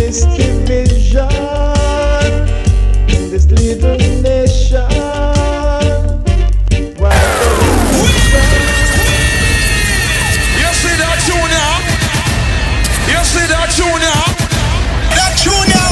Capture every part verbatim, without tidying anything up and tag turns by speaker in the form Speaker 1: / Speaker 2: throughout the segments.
Speaker 1: this division in this little nation. Why
Speaker 2: you see that tune now? You see that tune now? That tune now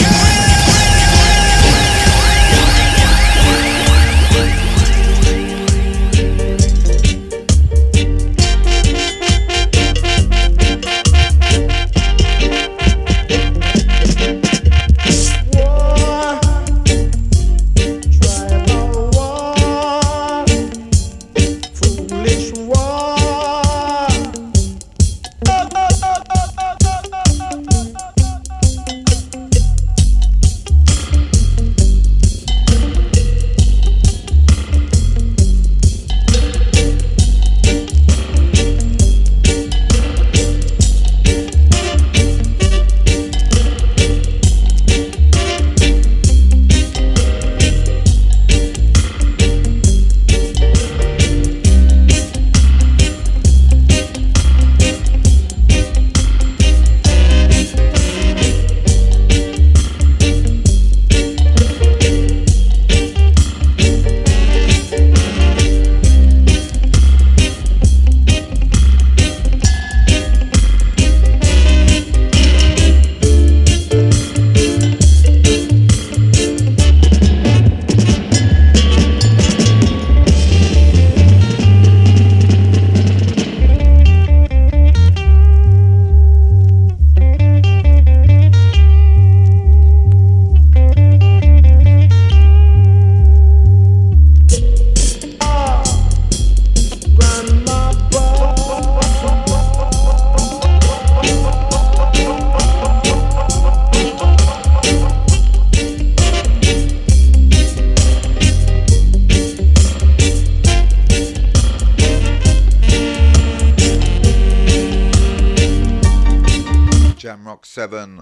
Speaker 2: seven,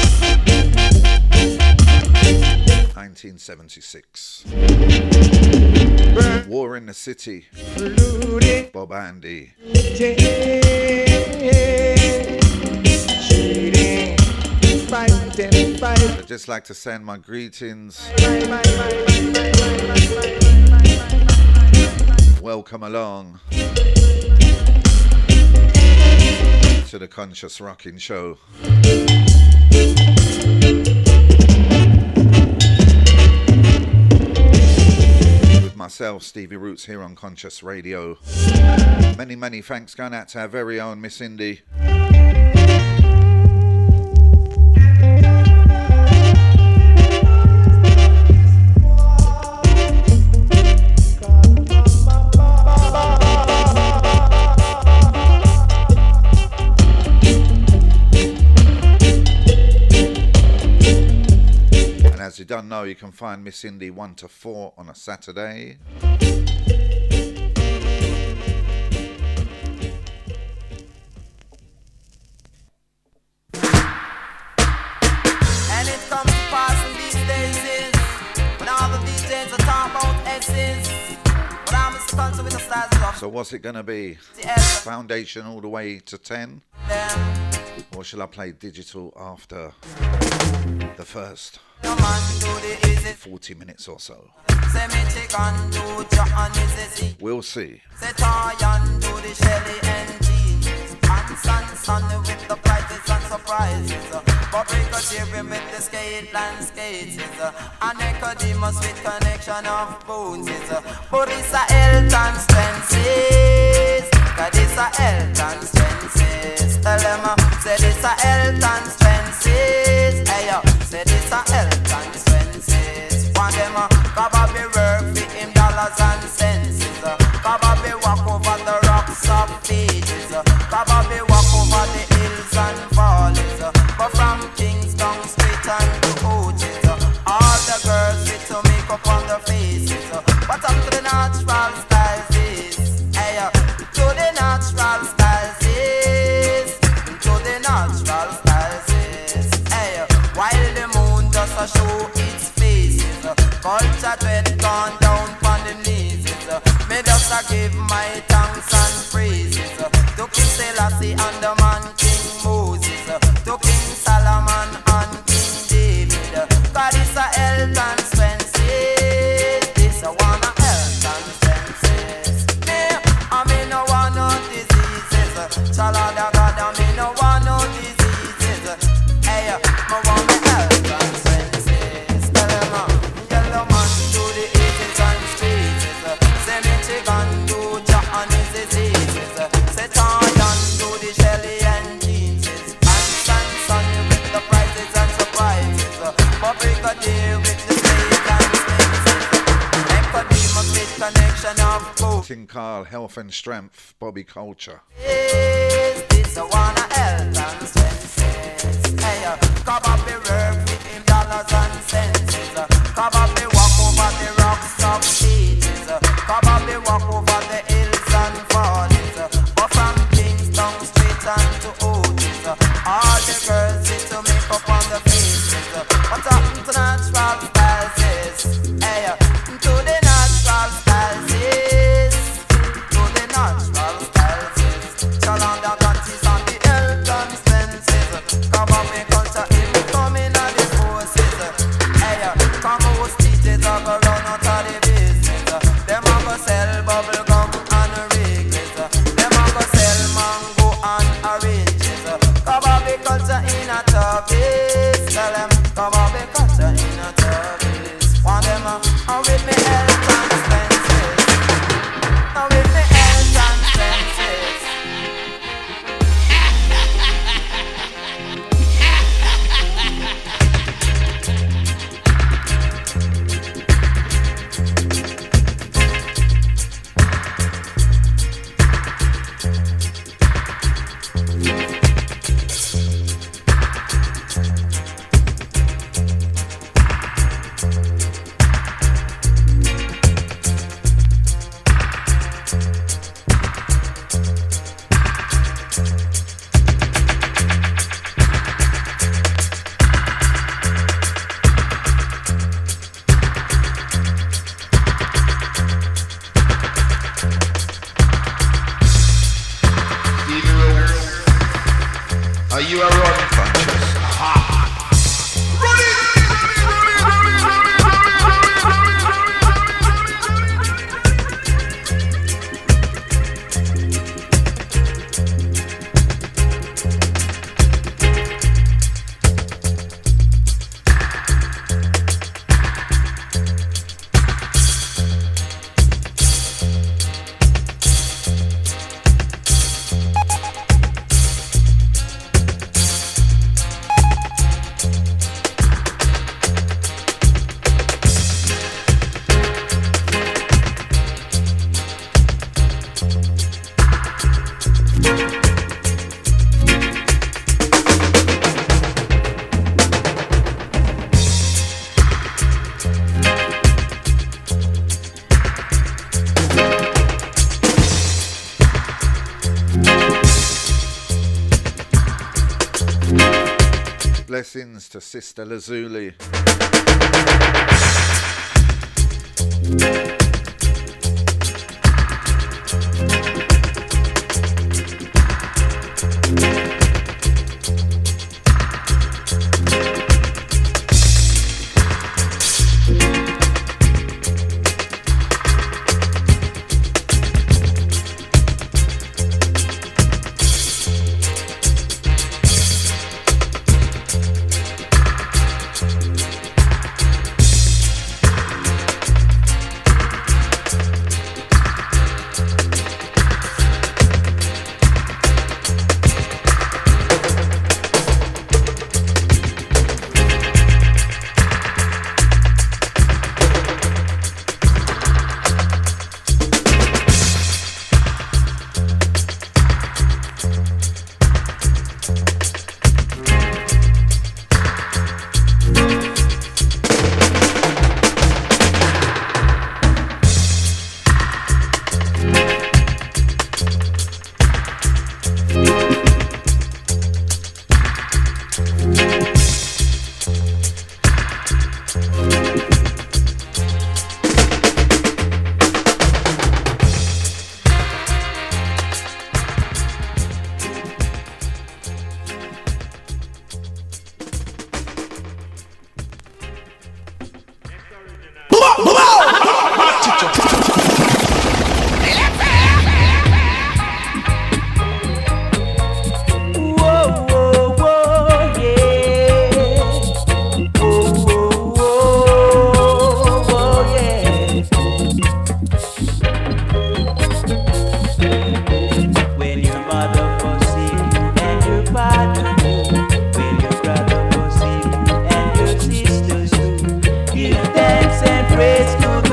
Speaker 2: nineteen seventy-six. War in the City, Bob Andy. I'd just like to send my greetings. Welcome along to the Conscious Rocking Show. With myself, Stevie Roots, here on Conscious Radio. Many, many thanks going out to our very own Miss Indy. As you don't know, you can find Miss Indy one to four on a Saturday.
Speaker 3: And it comes to pass in these days is when all the D Js are talking about S's, but I'm a sponsor with the stars of.
Speaker 2: So what's it gonna be? Foundation all the way to ten? Or shall I play digital after the first forty minutes or so? We'll see.
Speaker 3: Tell them, uh, say this a health and expenses. Hey yo, say this a health and expenses. Want them, uh, probably work for him dollars and cents. Uh, probably walk over the rocks of pages. Uh, probably walk over the hills and valleys. Uh, but from Kingston straight and to Oaches. Uh, all the girls with to make up on their faces. Uh, what up to the natural styles is? Hey yo, to the natural styles is. Natural styles is, hey, while the moon does a show its faces, uh, culture dread gone down on the knees, uh, me just a give my thanks and praises uh, to King Selassie and the man King Moses, uh, to King Solomon and
Speaker 2: Martin Carl, Health and Strength, Bobby Culture.
Speaker 3: Is this a one of health and senses? Hey, uh, cover me work with him dollars and senses. Uh, cover me walk over the rocks of stages. Uh, cover me walk over the hills and valleys. Uh, but from Kingston straight and to Otis. Uh, all the girls sit to make up on the faces. Uh, what happened to natural styles is? Hey, uh, to the natural styles is. To the natural styles is. Challenge the countries on the health and senses. Come on, me culture in coming on the forces. Hey, uh, come on, teachers are gonna run out of the business. Them a go sell bubble gum and Wrigley's. Them a go sell mango and oranges. Come on, me culture in a tubbies. Tell them, come on, me culture in a tubbies. Want them a uh, with me health and senses. Uh, with me health and senses.
Speaker 4: Are you a run?
Speaker 2: Blessings to Sister Lazuli.
Speaker 5: Praise to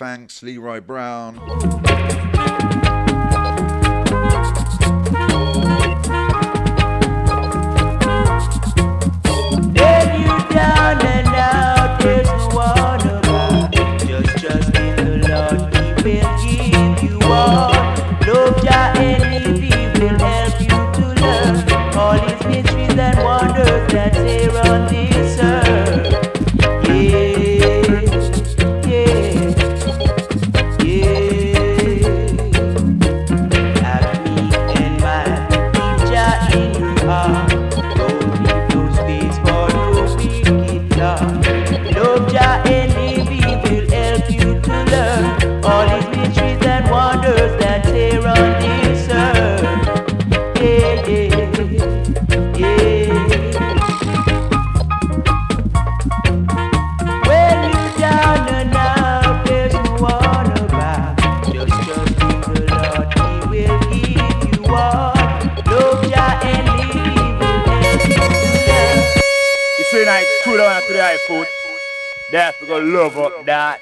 Speaker 2: Franks, Leroy Brown.
Speaker 5: Then you down and out, there's no one about. Just trust in the Lord, He will give you all. Love Jah and He will help you to learn all His mysteries and wonders that here on this earth. To the high foot, that's gonna love up that.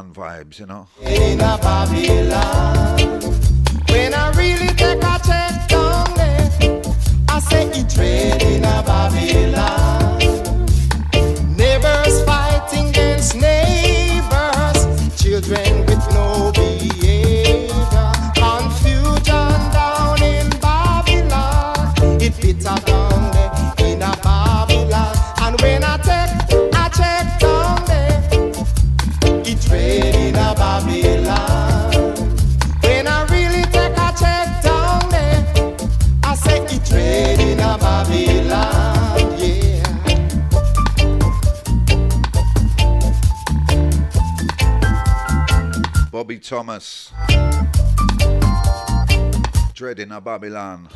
Speaker 2: Babylon vibes, you know.
Speaker 1: In a Babylon, when I really take a check down there, I say it trade in a Babylon. Neighbors fighting against neighbors, children with no behavior, confusion down in Babylon. It bitter down there in a Babylon, and when I take a check down there, it trade in a Babylon. When I really take a check down there, I say it trade in a Babylon, yeah.
Speaker 2: Bobby Thomas, Dread in a Babylon.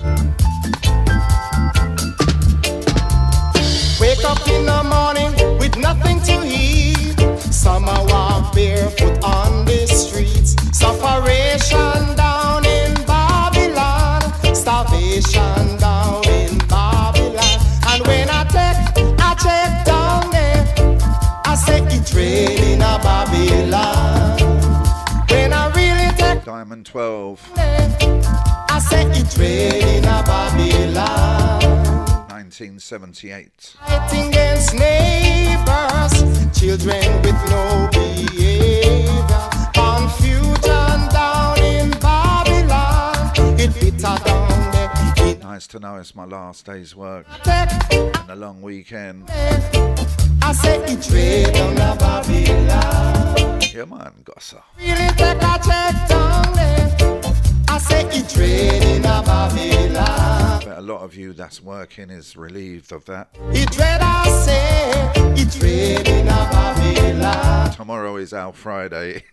Speaker 1: Wake up in the morning with nothing to eat. Some are walk barefoot on the streets. Separation down in Babylon, starvation down in Babylon. And when I take a check down there, I say it trade in a Babylon. When I really take
Speaker 2: Diamond twelve,
Speaker 1: I say it trade in a Babylon.
Speaker 2: nineteen seventy-eight.
Speaker 1: Fighting against neighbors, children with no behavior, confusion down in Babylon. It bitter down there. It
Speaker 2: Nice to know it's my last day's work
Speaker 1: take
Speaker 2: and a long weekend.
Speaker 1: I say it trade on a Babylon.
Speaker 2: Yeah, man, gossa.
Speaker 1: Really take a check down there. I say it trade in a Babylon.
Speaker 2: Bet a lot of you that's working is relieved of that.
Speaker 1: It trade, I say, it trade in a Babylon.
Speaker 2: Tomorrow is our Friday.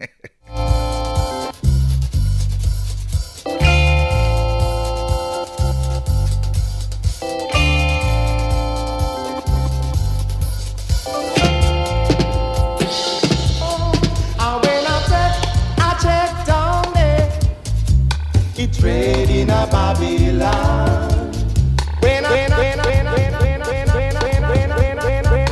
Speaker 1: Trade in a Babylon. When I when I when I when I when I when I when I when I when I when I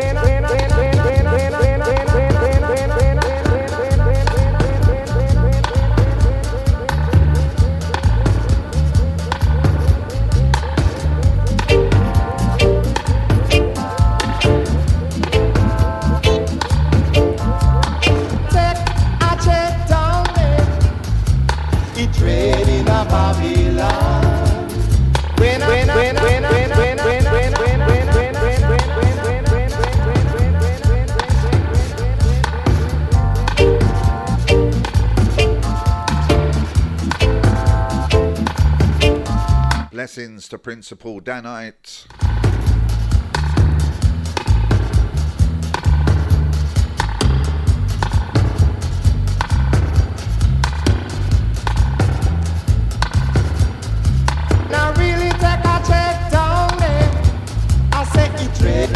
Speaker 2: Blessings to Principal Danite.
Speaker 1: Now really take a check down there. I say it trade.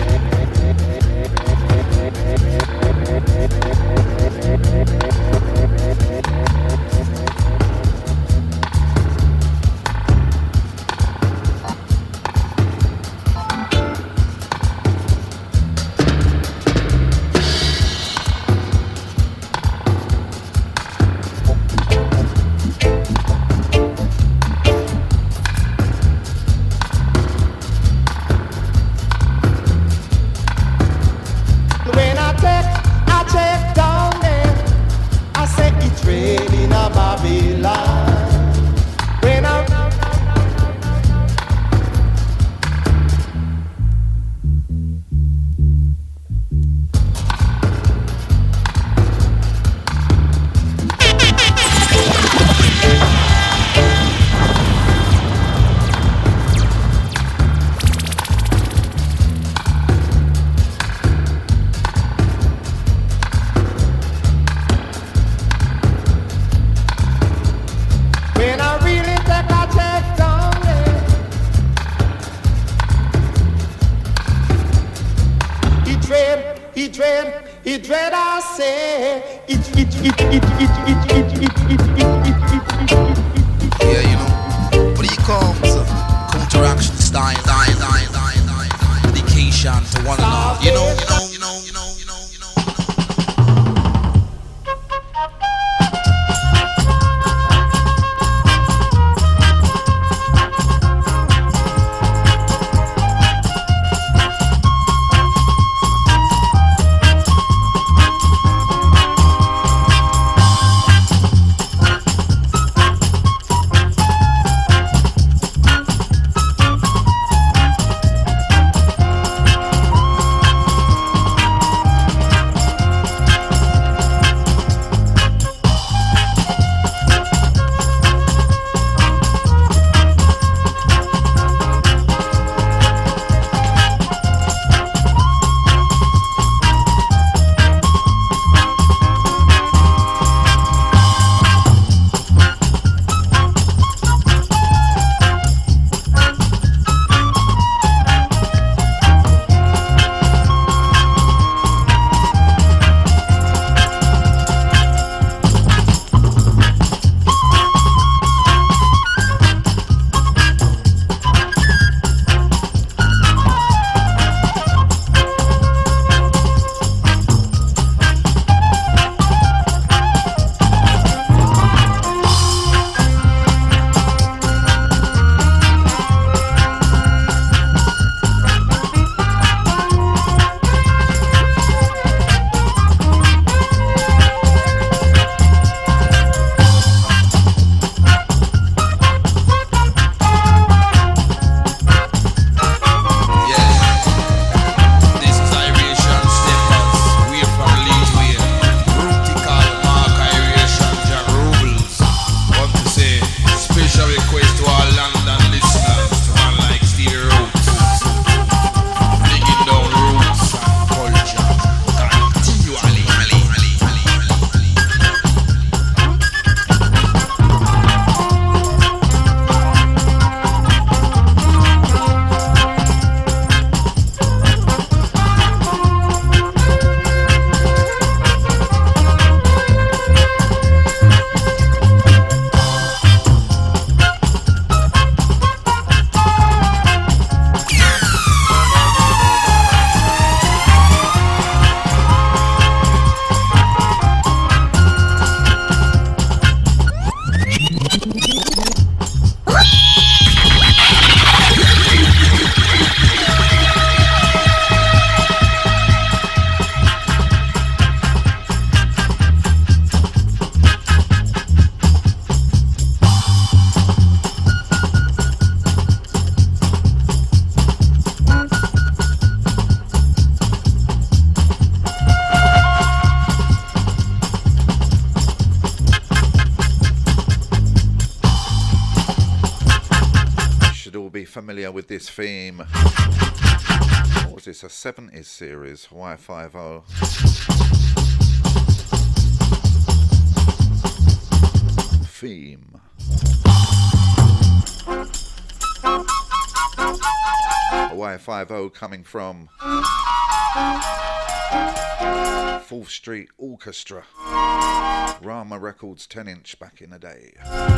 Speaker 2: should all be familiar with this theme. What was this? A seventies series, Hawaii Five-O. Theme. Hawaii Five-O coming from fourth Street Orchestra. Rama Records ten inch back in the day.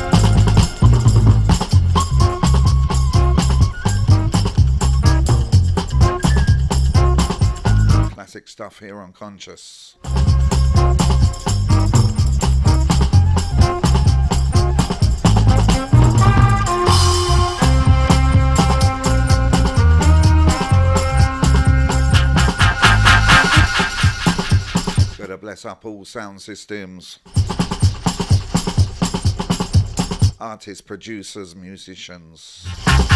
Speaker 2: Classic stuff here on Conscious. Gotta bless up all sound systems, artists, producers, musicians.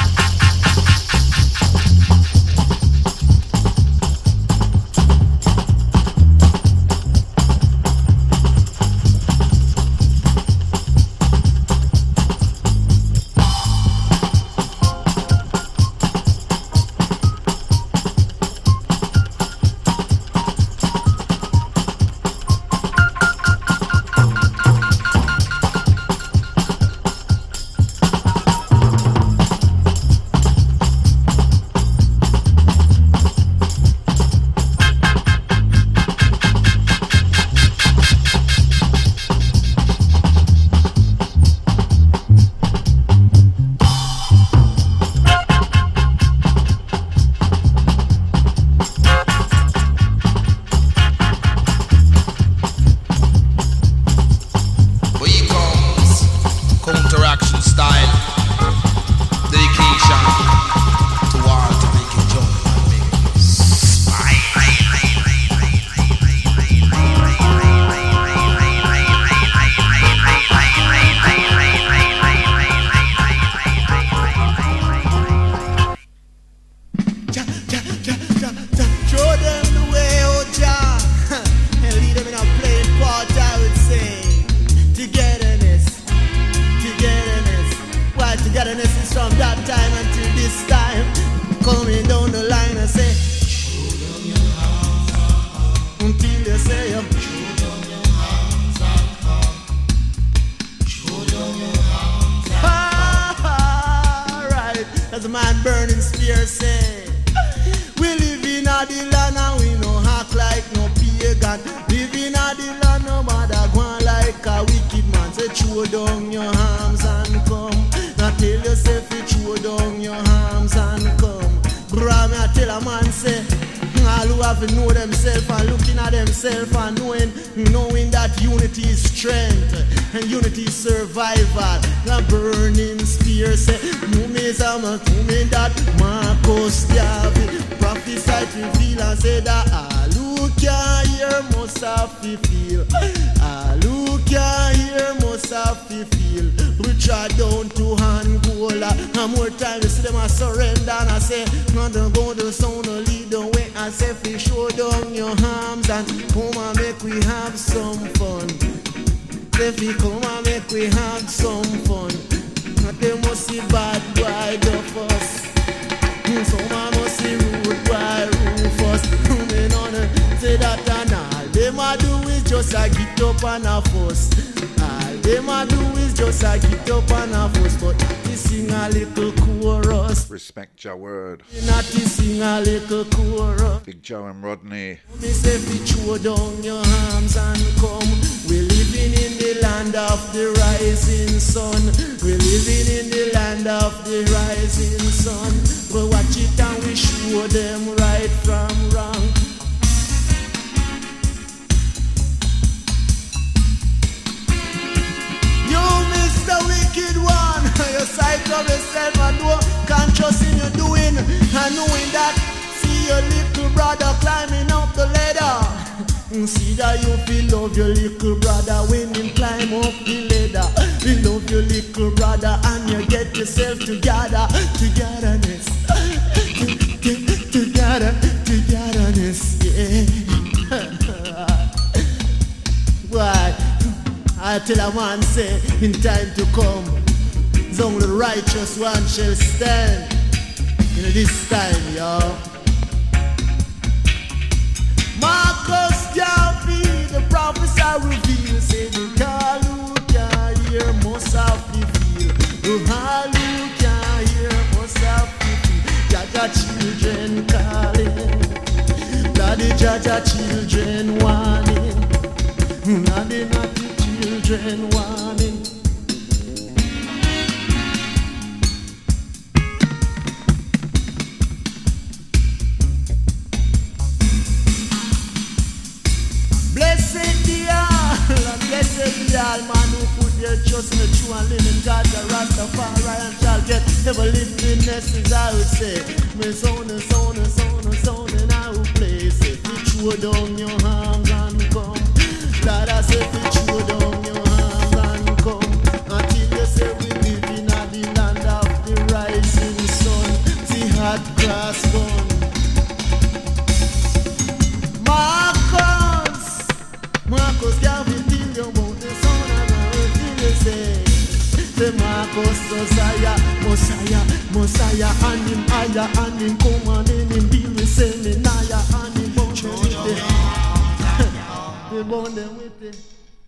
Speaker 2: Respect Joe Word. Big Joe and Rodney.
Speaker 1: Me say fi throw down your arms and come. We're living in the land of the rising sun. We're living in the land of the rising sun. We watch it and we show them right from wrong. You Mister Wicked One, you sight of yourself and don't conscious in your doing and knowing that. See your little brother climbing up the ladder. See that you feel love your little brother when you climb up the ladder. You love your little brother and you get yourself together. Togetherness, together, togetherness, yeah. Why? I tell a man say in time to come means only the righteous one shall stand. In this time, y'all. Marcus Garvey, the prophesy reveal, say the call who can hear must have to feel. The call who can hear must have to feel. Jaja children calling, daddy Jaja children warning, daddy not the children warning. Blessed the all, and blessed the all man who put their trust in the true and living God, the Rastafari, and shall get everlastingness, as I would say. Me son and son and son and son and I will place it. Throw down your arms and come. Lord, I say, throw down your arms and come. Until you say we live in the land of the rising sun, the hot grass gone. Marcus, Marcus Garvey, tell you about the son and I will tell you say, the Marcus Messiah, Messiah, Messiah, and him higher, and him come and in him be the same in higher, and him born them with it. They born them with it.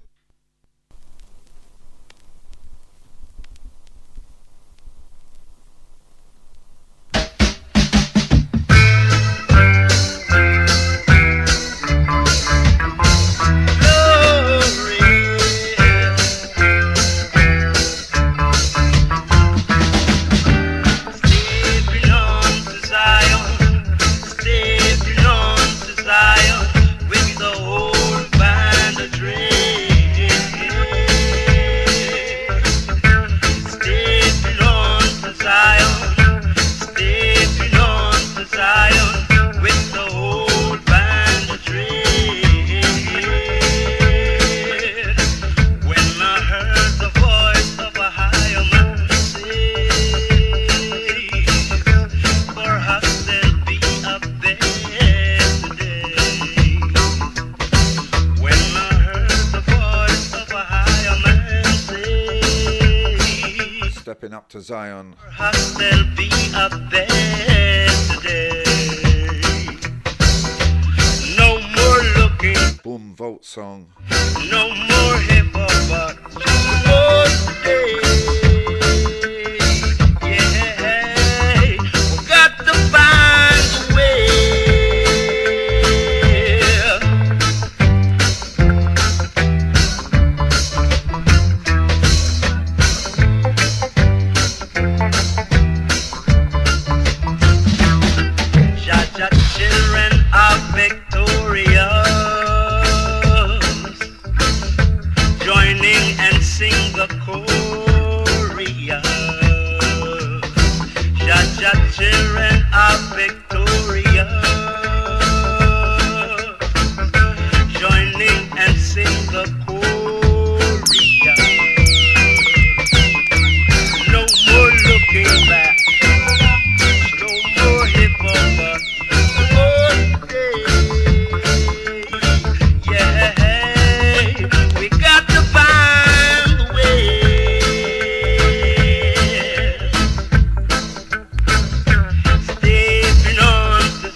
Speaker 2: Up to Zion.
Speaker 6: There'll be a bed today. No more looking.
Speaker 2: Boom Vault song.
Speaker 6: No more hip hop, but more today. Yeah, we got to find a way. Children are victorious, joining and sing the chorus. Jaja children are victorious, joining and sing the chorus. No more looking back, no more hip hop. Stepping on the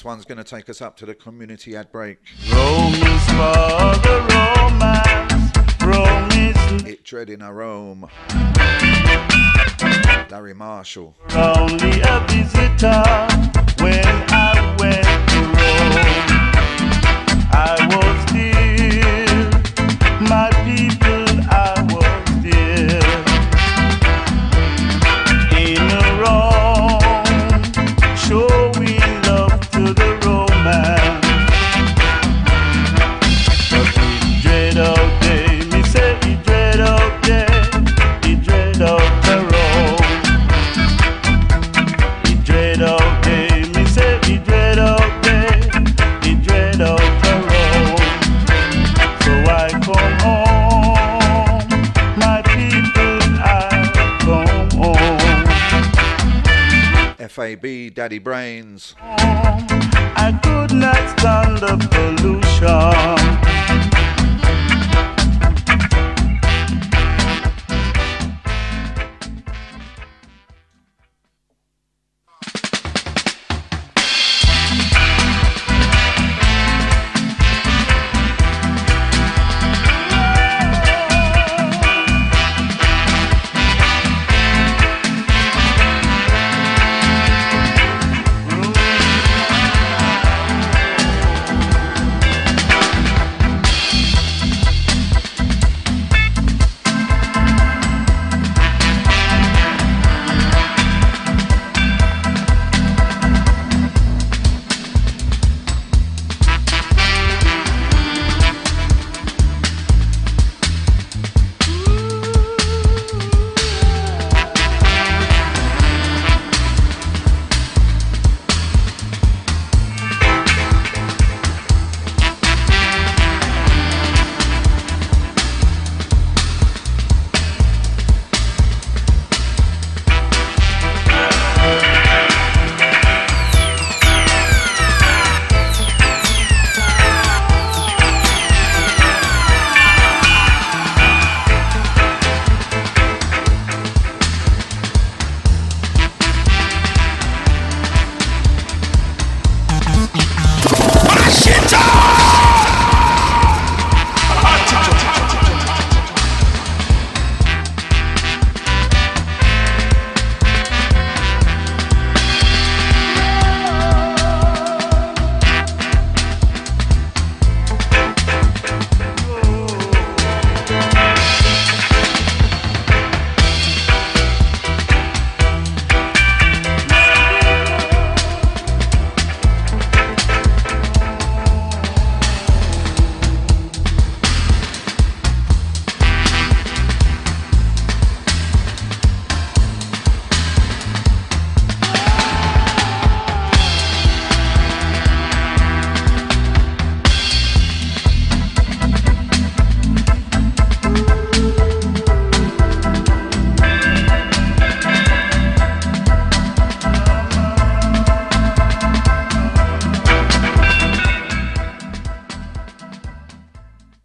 Speaker 2: one's going to take us up to the community ad break.
Speaker 7: Rome is for the romance. Rome is
Speaker 2: It dreading a Rome. Larry Marshall.
Speaker 7: only a visitor. When I went to Rome, I was there. My people, I was there. In Rome, showing love to the romance. But we dread out day, me say we dread out day, we dread out the Rome. We dread out day, me say we dread out day, we dread out the Rome. So I come home, my people, I come home.
Speaker 2: F A B, Daddy Brains.
Speaker 7: I could not stand the pollution.